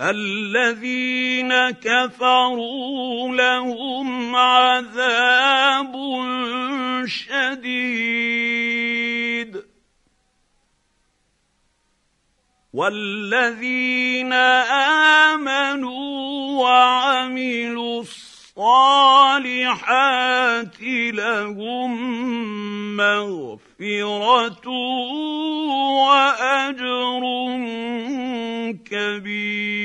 الذين كفروا لهم عذاب شديد والذين آمنوا وعملوا الصالحات لهم مغفرة وأجر كبير.